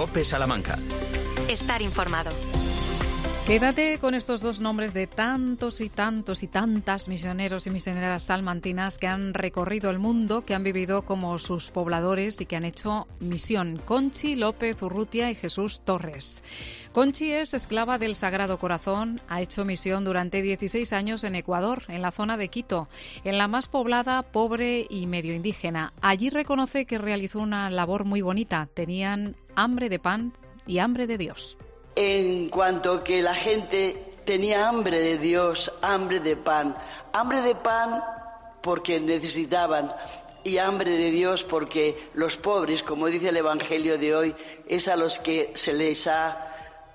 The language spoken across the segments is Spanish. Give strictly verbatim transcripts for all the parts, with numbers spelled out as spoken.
COPE Salamanca. Estar informado. Quédate con estos dos nombres de tantos y tantos y tantas misioneros y misioneras salmantinas que han recorrido el mundo, que han vivido como sus pobladores y que han hecho misión. Conchi López Urrutia y Jesús Torres. Conchi es esclava del Sagrado Corazón, ha hecho misión durante dieciséis años en Ecuador, en la zona de Quito, en la más poblada, pobre y medio indígena. Allí reconoce que realizó una labor muy bonita. Tenían hambre de pan y hambre de Dios. En cuanto que la gente tenía hambre de Dios, hambre de pan, hambre de pan porque necesitaban y hambre de Dios porque los pobres, como dice el Evangelio de hoy, es a los que se les ha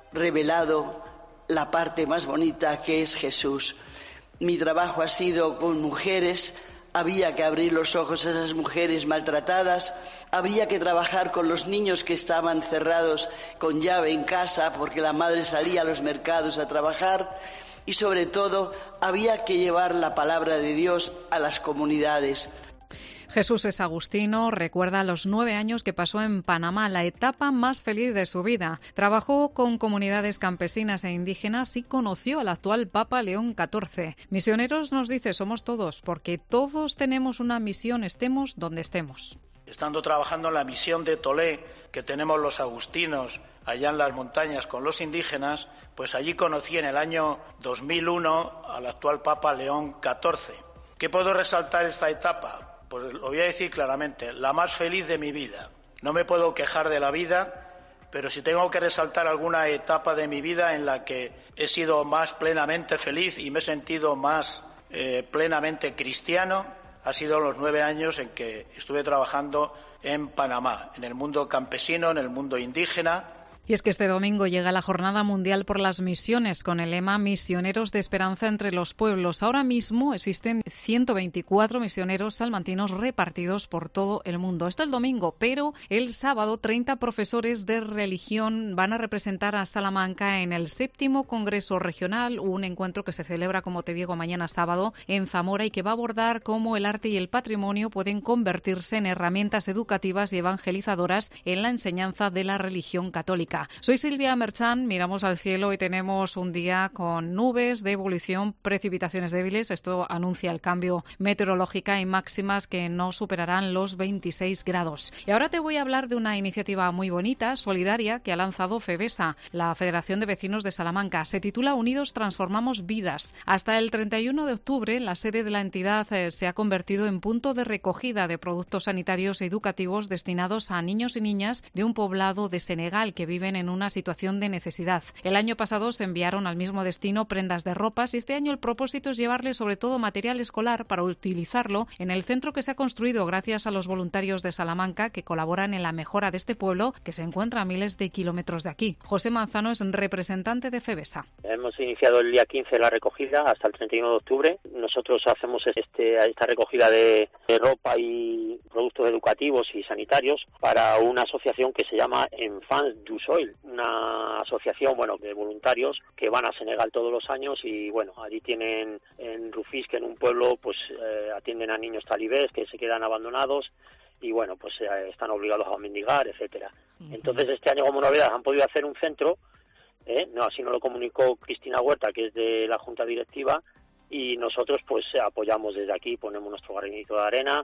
revelado la parte más bonita que es Jesús. Mi trabajo ha sido con mujeres. Había que abrir los ojos a esas mujeres maltratadas, había que trabajar con los niños que estaban cerrados con llave en casa porque la madre salía a los mercados a trabajar y sobre todo había que llevar la palabra de Dios a las comunidades. Jesús es agustino, recuerda los nueve años que pasó en Panamá, la etapa más feliz de su vida. Trabajó con comunidades campesinas e indígenas y conoció al actual Papa León catorce. Misioneros, nos dice, somos todos, porque todos tenemos una misión, estemos donde estemos. Estando trabajando en la misión de Tolé, que tenemos los agustinos allá en las montañas con los indígenas, pues allí conocí en el año dos mil uno al actual Papa León catorce. ¿Qué puedo resaltar esta etapa? Pues lo voy a decir claramente, la más feliz de mi vida. No me puedo quejar de la vida, pero si tengo que resaltar alguna etapa de mi vida en la que he sido más plenamente feliz y me he sentido más eh, plenamente cristiano, ha sido los nueve años en que estuve trabajando en Panamá, en el mundo campesino, en el mundo indígena. Y es que este domingo llega la Jornada Mundial por las Misiones con el lema Misioneros de Esperanza entre los Pueblos. Ahora mismo existen ciento veinticuatro misioneros salmantinos repartidos por todo el mundo. Esto el domingo, pero el sábado treinta profesores de religión van a representar a Salamanca en el séptimo Congreso Regional, un encuentro que se celebra, como te digo, mañana sábado en Zamora y que va a abordar cómo el arte y el patrimonio pueden convertirse en herramientas educativas y evangelizadoras en la enseñanza de la religión católica. Soy Silvia Merchán, miramos al cielo y tenemos un día con nubes de evolución, precipitaciones débiles. Esto anuncia el cambio meteorológico y máximas que no superarán los veintiséis grados. Y ahora te voy a hablar de una iniciativa muy bonita, solidaria, que ha lanzado FEVESA, la Federación de Vecinos de Salamanca. Se titula Unidos Transformamos Vidas. Hasta el treinta y uno de octubre, la sede de la entidad eh, se ha convertido en punto de recogida de productos sanitarios y educativos destinados a niños y niñas de un poblado de Senegal que viven en una situación de necesidad. El año pasado se enviaron al mismo destino prendas de ropas y este año el propósito es llevarles sobre todo material escolar para utilizarlo en el centro que se ha construido gracias a los voluntarios de Salamanca que colaboran en la mejora de este pueblo que se encuentra a miles de kilómetros de aquí. José Manzano es representante de FEVESA. Hemos iniciado el día quince la recogida hasta el treinta y uno de octubre. Nosotros hacemos este, esta recogida de, de ropa y productos educativos y sanitarios para una asociación que se llama Enfants du Soil, una asociación bueno de voluntarios que van a Senegal todos los años y bueno allí tienen en Rufís, que en un pueblo pues eh, atienden a niños talibés que se quedan abandonados y bueno pues eh, están obligados a mendigar, etcétera. Uh-huh. Entonces este año como novedad han podido hacer un centro, eh, no así nos lo comunicó Cristina Huerta, que es de la Junta Directiva, y nosotros pues apoyamos desde aquí, ponemos nuestro granito de arena.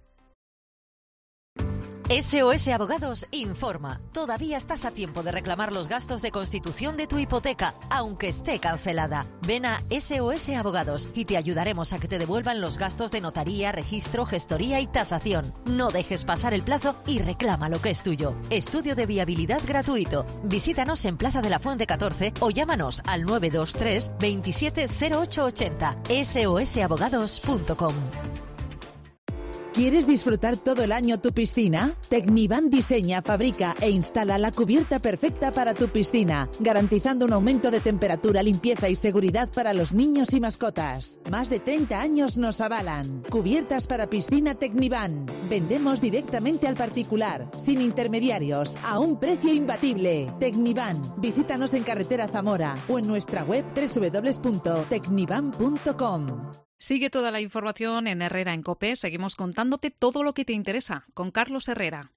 S O S Abogados informa. Todavía estás a tiempo de reclamar los gastos de constitución de tu hipoteca, aunque esté cancelada. Ven a S O S Abogados y te ayudaremos a que te devuelvan los gastos de notaría, registro, gestoría y tasación. No dejes pasar el plazo y reclama lo que es tuyo. Estudio de viabilidad gratuito. Visítanos en Plaza de la Fuente catorce o llámanos al nueve dos tres, veintisiete cero ocho ochenta. S O S abogados punto com. ¿Quieres disfrutar todo el año tu piscina? Tecnivan diseña, fabrica e instala la cubierta perfecta para tu piscina, garantizando un aumento de temperatura, limpieza y seguridad para los niños y mascotas. Más de treinta años nos avalan. Cubiertas para piscina Tecnivan. Vendemos directamente al particular, sin intermediarios, a un precio imbatible. Tecnivan. Visítanos en Carretera Zamora o en nuestra web doble u doble u doble u punto tecnivan punto com. Sigue toda la información en Herrera en COPE. Seguimos contándote todo lo que te interesa con Carlos Herrera.